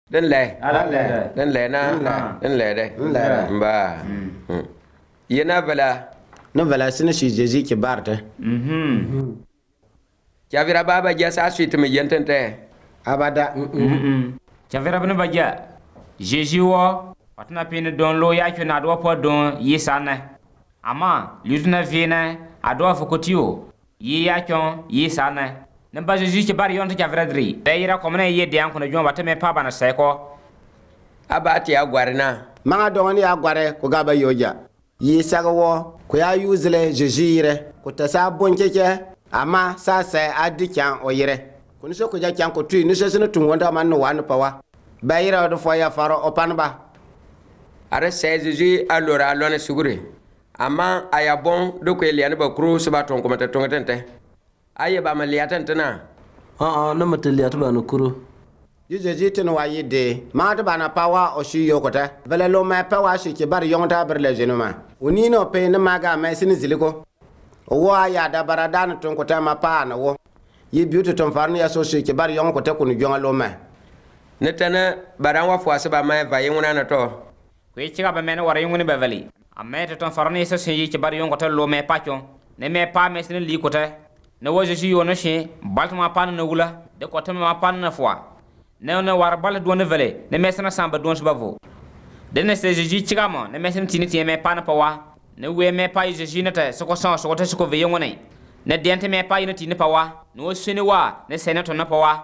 Den le. Den le na. Den le de. Ba. Yena bala. No bala sina shi Jésus ki barte. Chavira baba jasa suite me yentente. Abada. Chavira bana baja. Jésus wo patna pin don lo ya chuna do po don yisane. Ama lutna vina ado fokotio. Yi ya chon yisane. Namba Jésus ki bar yonta Chavira dri. Beira komna ye de an kono jomba teme pa bana seko. Abati agwarina. Manga don ya gware ko gaba yoja. Yi sagawo ko ya yuzle Jésus yire ko ta sa bonkeke ama sa sa adikan o yire. Kun so ko ja kan ko tu ni so sino tun wonda man no wan pawa. Bayira do fo ya faro opanba. Are sai Jésus alora lone sugure. Ama aya bon do ko eliane ba kru so ba ton ko mata ton tente. Aye ba maliatan tana. Na mataliat ba no kuro. Jésus tin wa yide ma to bana pawa o shi yokota. Vele lo ma pawa shi ke bar yonta bar le jenuma. Uni no pe na maga ma sin ziliko. O ya da baradan ton ko ta ma pa na wo. Yi biutu ton farni ya so shi ke bar yon ko ta kunu jonga lo ma. Netana baran wa fo ba ma va yenguna na to. Ko chiga ba men wara yunguni bevali. Amma to ton farni so shi ke bar yon ko ta lo me pacho. Ne me pa me sin li ko ta. Ne wo Jésus yo no shi baltma pan na wula de ko ta ma pan na fo. Ne war bal do ne vele ne me sana samba don bavo. De ne se Jésus chiga mo ne me sin tiniti me pan pa wa. Ne we me pa Jésus ne ta so ko son so ko ta so ko ve yongone. Ne dente me pa yinati ne pa wa. No sene wa ne senato na pa wa.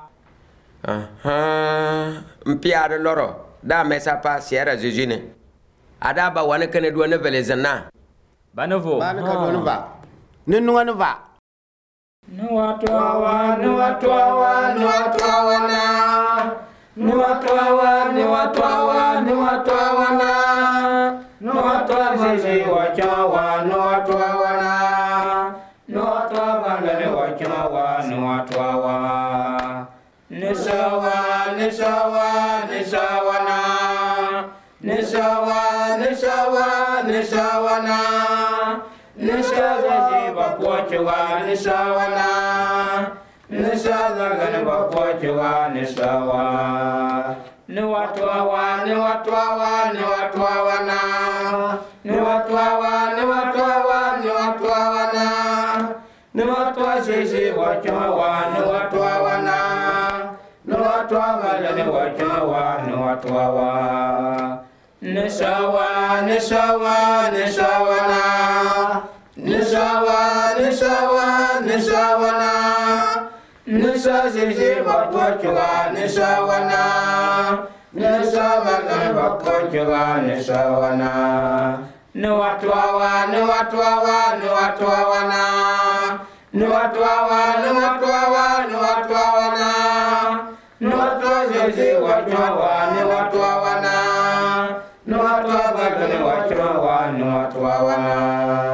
Mpiare loro da mesa pa siera Jésus ne. Ada ba wane kene do ne vele zanna. Banovo. Ba ka do ne ba. Ninu wan va. No atwa no atwa no atwa na. No atwa no atwa no atwa na. No atwa Jésus wa chawa no atwa na. No atwa ne wa chawa no atwa. Nisawa nisawa nisawa na. Nisawa nisawa nisawa na. Nisawa ba pochwa nisawa na. Nisawa gane ba pochwa nisawa. Niwatwa niwatwa niwatwa na. Niwatwa niwatwa niwatwa na. Niwatwa Jésus wa chawa niwatwa na. Niwatwa le niwatwa niwatwa. Nisawa nisawa nisawa na. Nisawa nisawa nisawa na. Nisa Jésus ba pochwa nisawa na. Nisawa le ba pochwa nisawa na. Niwatwa niwatwa niwatwa na. Niwatwa niwatwa niwatwa na. Niwatwa Jésus wa chawa niwatwa na. Niwatwa niwatwa niwatwa na.